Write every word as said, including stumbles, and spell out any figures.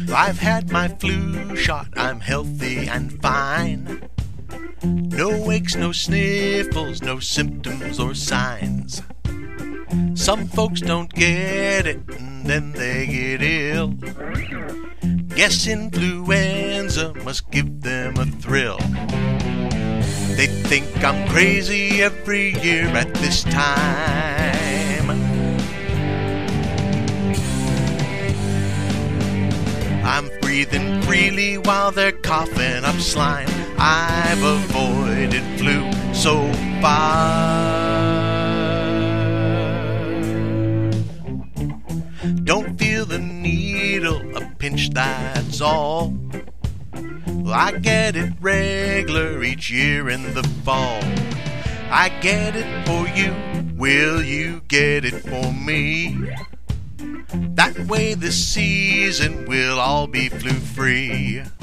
I've had my flu shot, I'm healthy and fine. No aches, no sniffles, no symptoms or signs. Some folks don't get it and then they get ill. Guess influenza must give them a thrill. They think I'm crazy every year at this time. I'm breathing freely while they're coughing up slime. I've avoided flu so far. Don't feel the needle, a pinch, that's all. I get it regular each year in the fall. I get it for you, will you get it for me? That way this season we'll all be flu-free.